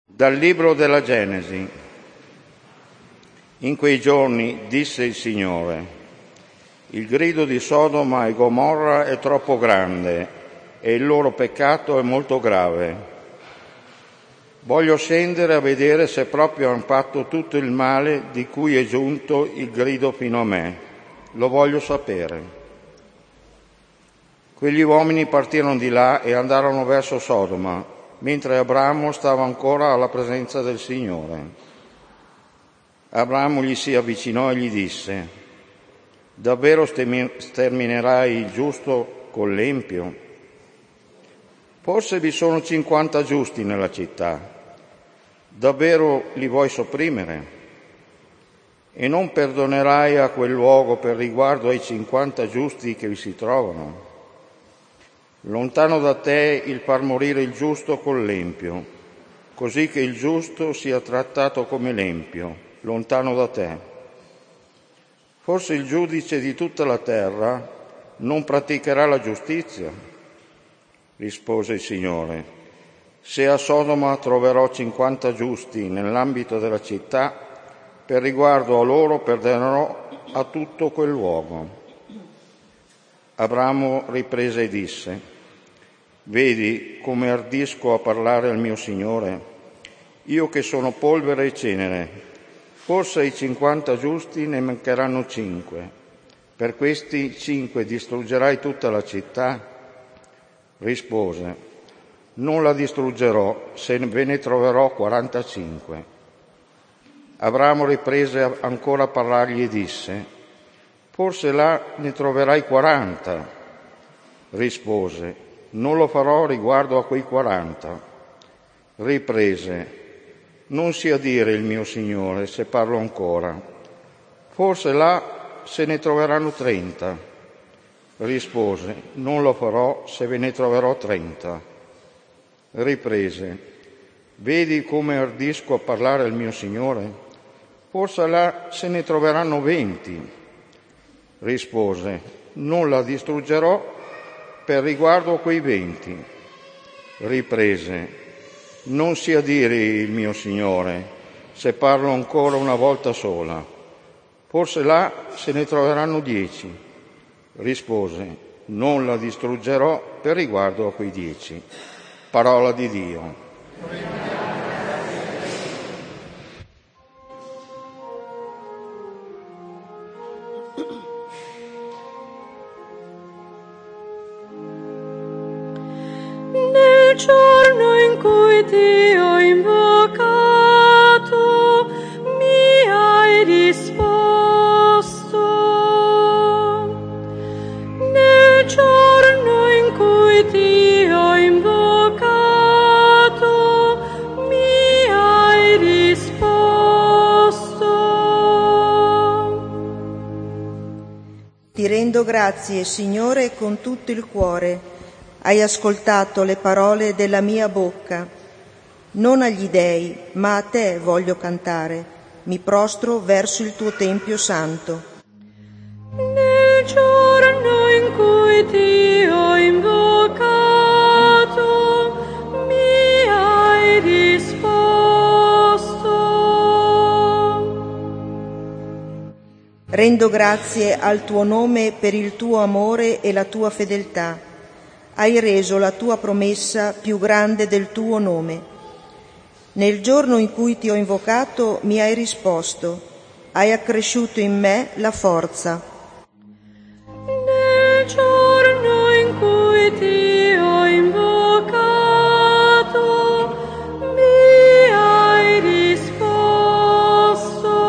Dal libro della Genesi. In quei giorni disse il Signore: il grido di Sodoma e Gomorra è troppo grande e il loro peccato è molto grave. Voglio scendere a vedere se proprio hanno fatto tutto il male di cui è giunto il grido fino a me. Lo voglio sapere. Quegli uomini partirono di là e andarono verso Sodoma, mentre Abramo stava ancora alla presenza del Signore. Abramo gli si avvicinò e gli disse: davvero sterminerai il giusto con l'empio? Forse vi sono 50 giusti nella città. Davvero li vuoi sopprimere? E non perdonerai a quel luogo per riguardo ai 50 giusti che vi si trovano? Lontano da te il far morire il giusto con l'empio, così che il giusto sia trattato come l'empio, lontano da te. Forse il giudice di tutta la terra non praticherà la giustizia? Rispose il Signore: se a Sodoma troverò 50 giusti nell'ambito della città, per riguardo a loro perdonerò a tutto quel luogo. Abramo riprese e disse: vedi come ardisco a parlare al mio Signore? Io che sono polvere e cenere, forse ai 50 giusti ne mancheranno 5. Per questi 5 distruggerai tutta la città? Rispose: non la distruggerò se ve ne troverò 45. Abramo riprese ancora a parlargli e disse: forse là ne troverai 40. Rispose: non lo farò riguardo a quei 40. Riprese: non sia dire il mio Signore, se parlo ancora. Forse là se ne troveranno 30. Rispose: non lo farò se ve ne troverò 30. Riprese: vedi come ardisco a parlare al mio Signore? Forse là se ne troveranno 20. Rispose: non la distruggerò per riguardo a quei 20. Riprese: non sia dire il mio Signore, se parlo ancora una volta sola. Forse là se ne troveranno 10. Rispose: non la distruggerò per riguardo a quei 10. Parola di Dio. Nel giorno in cui ti ho invocato, mi hai risposto. Nel giorno in cui ti ho invocato, mi hai risposto. Ti rendo grazie, Signore, con tutto il cuore. Hai ascoltato le parole della mia bocca. Non agli dèi, ma a te voglio cantare. Mi prostro verso il tuo tempio santo. Nel giorno in cui ti ho invocato, mi hai risposto. Rendo grazie al tuo nome per il tuo amore e la tua fedeltà. Hai reso la tua promessa più grande del tuo nome. Nel giorno in cui ti ho invocato mi hai risposto, hai accresciuto in me la forza. Nel giorno in cui ti ho invocato, mi hai risposto.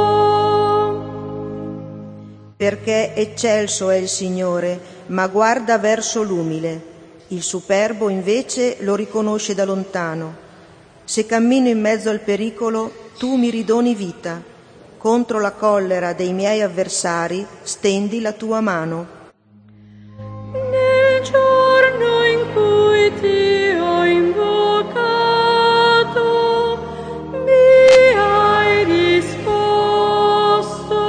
Perché eccelso è il Signore, ma guarda verso l'umile. Il superbo invece lo riconosce da lontano. Se cammino in mezzo al pericolo, tu mi ridoni vita. Contro la collera dei miei avversari stendi la tua mano. Nel giorno in cui ti ho invocato, mi hai risposto.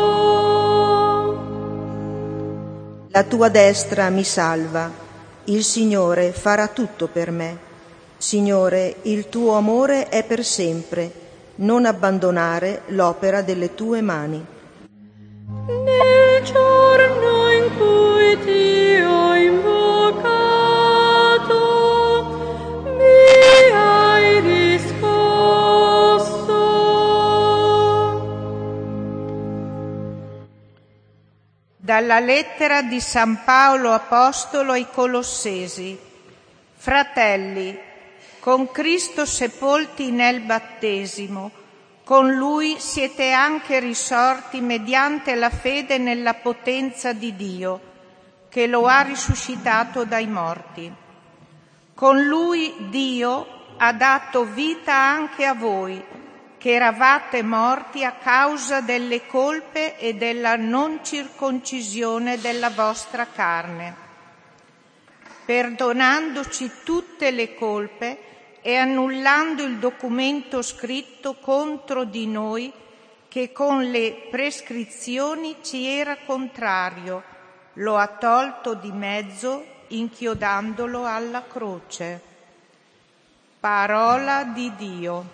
La tua destra mi salva. Il Signore farà tutto per me. Signore, il tuo amore è per sempre, non abbandonare l'opera delle tue mani. Nel giorno in cui ti ho invocato, mi hai risposto. Dalla lettera di San Paolo Apostolo ai Colossesi. Fratelli, con Cristo sepolti nel battesimo, con Lui siete anche risorti mediante la fede nella potenza di Dio, che lo ha risuscitato dai morti. Con Lui Dio ha dato vita anche a voi, che eravate morti a causa delle colpe e della non circoncisione della vostra carne, perdonandoci tutte le colpe e annullando il documento scritto contro di noi che con le prescrizioni ci era contrario, lo ha tolto di mezzo inchiodandolo alla croce. Parola di Dio.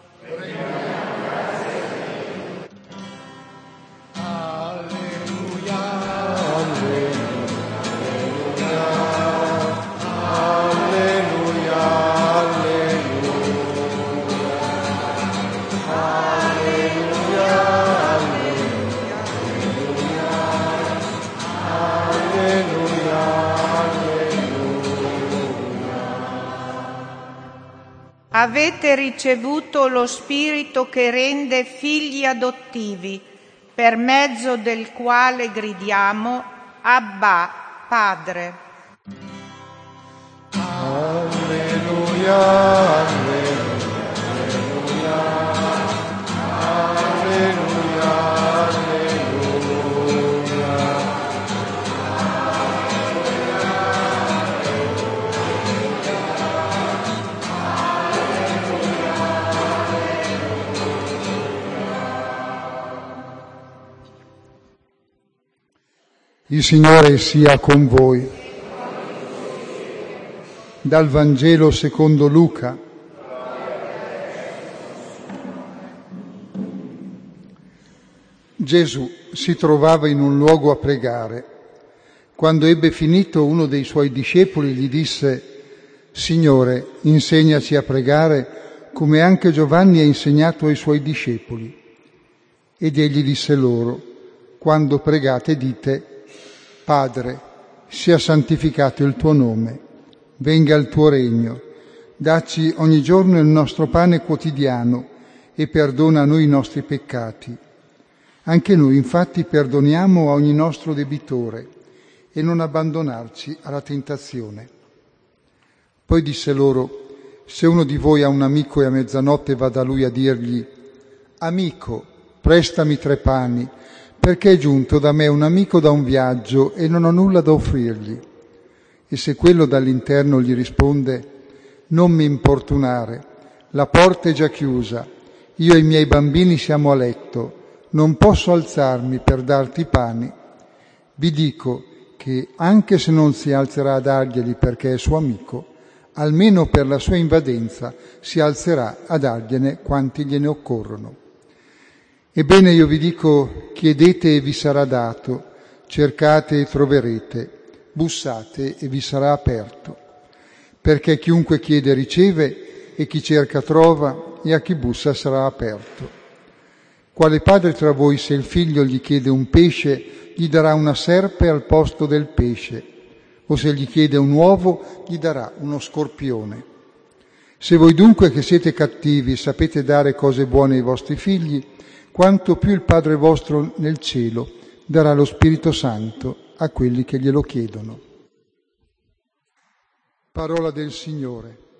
Avete ricevuto lo Spirito che rende figli adottivi, per mezzo del quale gridiamo Abba, Padre. Alleluia, alleluia, alleluia, Il Signore sia con voi. Dal Vangelo secondo Luca. Gesù si trovava in un luogo a pregare. Quando ebbe finito, uno dei suoi discepoli gli disse: Signore, insegnaci a pregare come anche Giovanni ha insegnato ai suoi discepoli. Ed egli disse loro: quando pregate dite: Padre, sia santificato il tuo nome, venga il tuo regno, dacci ogni giorno il nostro pane quotidiano e perdona a noi i nostri peccati. Anche noi infatti perdoniamo a ogni nostro debitore e non abbandonarci alla tentazione. Poi disse loro: se uno di voi ha un amico e a mezzanotte va da lui a dirgli: Amico, prestami 3 pani, perché è giunto da me un amico da un viaggio e non ho nulla da offrirgli. E se quello dall'interno gli risponde: non mi importunare, la porta è già chiusa, io e i miei bambini siamo a letto, non posso alzarmi per darti i pani, vi dico che anche se non si alzerà a darglieli perché è suo amico, almeno per la sua invadenza si alzerà a dargliene quanti gliene occorrono. Ebbene, io vi dico: chiedete e vi sarà dato, cercate e troverete, bussate e vi sarà aperto. Perché chiunque chiede riceve, e chi cerca trova, e a chi bussa sarà aperto. Quale padre tra voi, se il figlio gli chiede un pesce, gli darà una serpe al posto del pesce? O se gli chiede un uovo, gli darà uno scorpione? Se voi dunque, che siete cattivi, sapete dare cose buone ai vostri figli, quanto più il Padre vostro nel cielo darà lo Spirito Santo a quelli che glielo chiedono. Parola del Signore.